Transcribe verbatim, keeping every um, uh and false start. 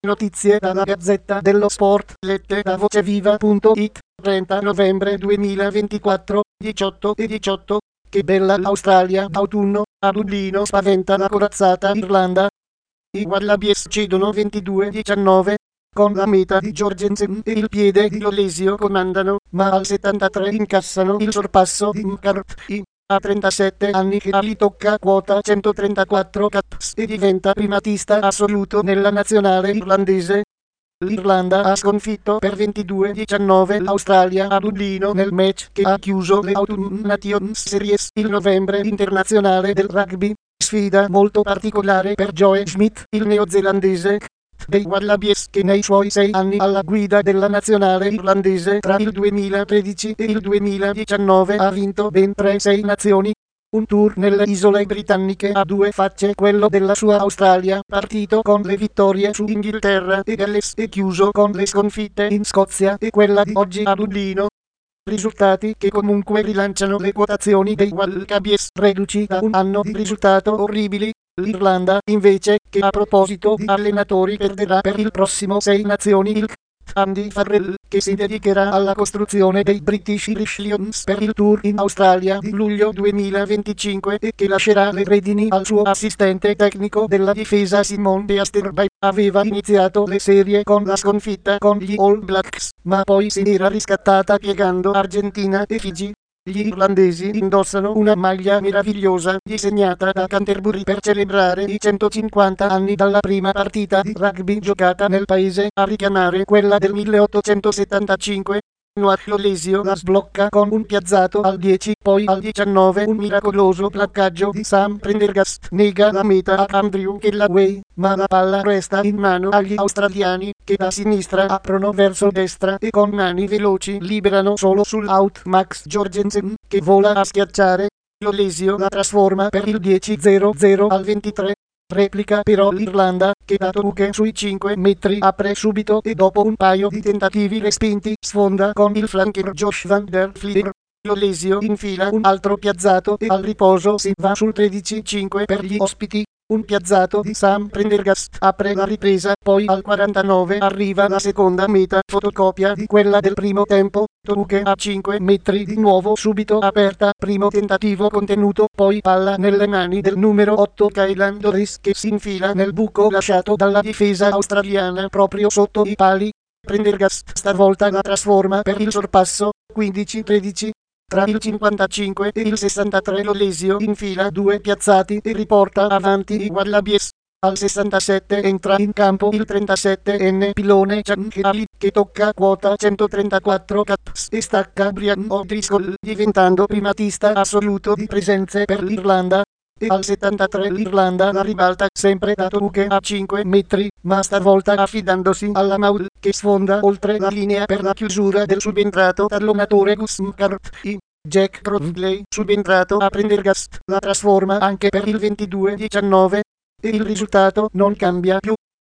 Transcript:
Notizie dalla Gazzetta dello Sport, lette da voceviva punto it, trenta novembre duemilaventiquattro, diciotto e diciotto. Che bella l'Australia d'autunno, a Dublino spaventa la corazzata Irlanda. I Wallabies cedono ventidue diciannove. Con la meta di Jorgensen e il piede di Lolesio comandano, ma al settantatré incassano il sorpasso di McCarthy. A trentasette anni che gli tocca quota centotrentaquattro caps e diventa primatista assoluto nella nazionale irlandese. L'Irlanda ha sconfitto per ventidue diciannove l'Australia a Dublino nel match che ha chiuso le Autumn Nations Series, il novembre internazionale del rugby. Sfida molto particolare per Joe Schmidt, il neozelandese dei Wallabies, che nei suoi sei anni alla guida della nazionale irlandese tra il duemilatredici e il duemiladiciannove ha vinto ben tre sei nazioni. Un tour nelle isole britanniche a due facce, quello della sua Australia, partito con le vittorie su Inghilterra e Galles e chiuso con le sconfitte in Scozia, e quella di oggi a Dublino. Risultati che comunque rilanciano le quotazioni dei Wallabies, reduci da un anno di risultato orribili. L'Irlanda, invece, che a proposito di allenatori perderà per il prossimo sei nazioni il Andy Farrell, che si dedicherà alla costruzione dei British Irish Lions per il tour in Australia di luglio duemilaventicinque e che lascerà le redini al suo assistente tecnico della difesa Simon Beasterby. Aveva iniziato le serie con la sconfitta con gli All Blacks, ma poi si era riscattata piegando Argentina e Figi. Gli irlandesi indossano una maglia meravigliosa disegnata da Canterbury per celebrare i centocinquanta anni dalla prima partita di rugby giocata nel paese, a richiamare quella del milleottocentosettantacinque. Noah Lolesio la sblocca con un piazzato al dieci, poi al diciannove un miracoloso placcaggio di Sam Prendergast nega la meta a Andrew Kellaway, ma la palla resta in mano agli australiani, che da sinistra aprono verso destra e con mani veloci liberano solo sul out Max Jorgensen, che vola a schiacciare. Lolesio la trasforma per il dieci zero zero al ventitré. Replica però l'Irlanda, che da buche sui cinque metri apre subito e dopo un paio di tentativi respinti sfonda con il flanker Josh Van Der Fleer. Lolesio infila un altro piazzato e al riposo si va sul tredici cinque per gli ospiti. Un piazzato di Sam Prendergast apre la ripresa, poi al quarantanove arriva la seconda meta, fotocopia di quella del primo tempo. Buche a cinque metri di nuovo subito aperta, primo tentativo contenuto, poi palla nelle mani del numero otto Kylan Doris, che si infila nel buco lasciato dalla difesa australiana proprio sotto i pali. Prendergast stavolta la trasforma per il sorpasso, quindici tredici. Tra il cinquantacinque e il sessantatré Lolesio infila due piazzati e riporta avanti i Wallabies. Al sessantasette entra in campo il trentasettenne pilone Chunk Ali, che tocca quota centotrentaquattro caps e stacca Brian O'Driscoll, diventando primatista assoluto di presenze per l'Irlanda. E al settantatré l'Irlanda la ribalta, sempre da buche a cinque metri, ma stavolta affidandosi alla Maul, che sfonda oltre la linea per la chiusura del subentrato tallonatore Gus McCarthy. Jack Crossley, subentrato a Prendergast, la trasforma anche per il ventidue diciannove. E il risultato non cambia più.